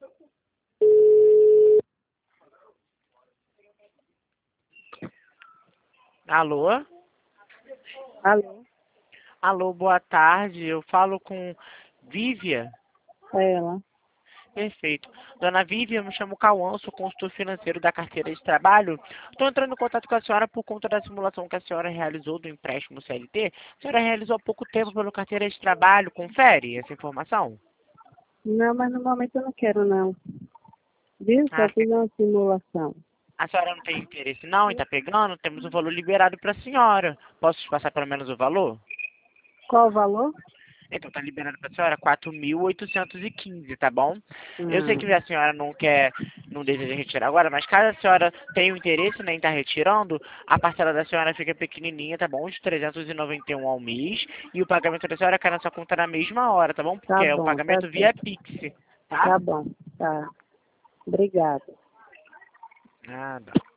Alô? Alô, Alô, boa tarde. Eu falo com Vívia. é ela. Perfeito. Dona Vívia, eu me chamo Cauã, sou consultor financeiro da carteira de trabalho. Estou entrando em contato com a senhora por conta da simulação que a senhora realizou do empréstimo CLT. A senhora realizou há pouco tempo pela carteira de trabalho. Confere essa informação? Não, mas no momento eu não quero não. Viu? Só Ah, fiz uma simulação. a senhora não tem interesse não em estar pegando? Temos o valor liberado para a senhora. Posso te passar pelo menos o valor? Qual o valor? Então, tá liberado para a senhora 4.815, tá bom? Eu sei que Hum, a senhora não deseja retirar agora, mas caso a senhora tenha um interesse, né, em estar retirando, a parcela da senhora fica pequenininha, tá bom? De 391 ao mês, e o pagamento da senhora cai na sua conta na mesma hora, tá bom? Porque tá é o bom, tá pagamento via certo. Pix, tá? Tá bom, tá. Obrigada. Nada.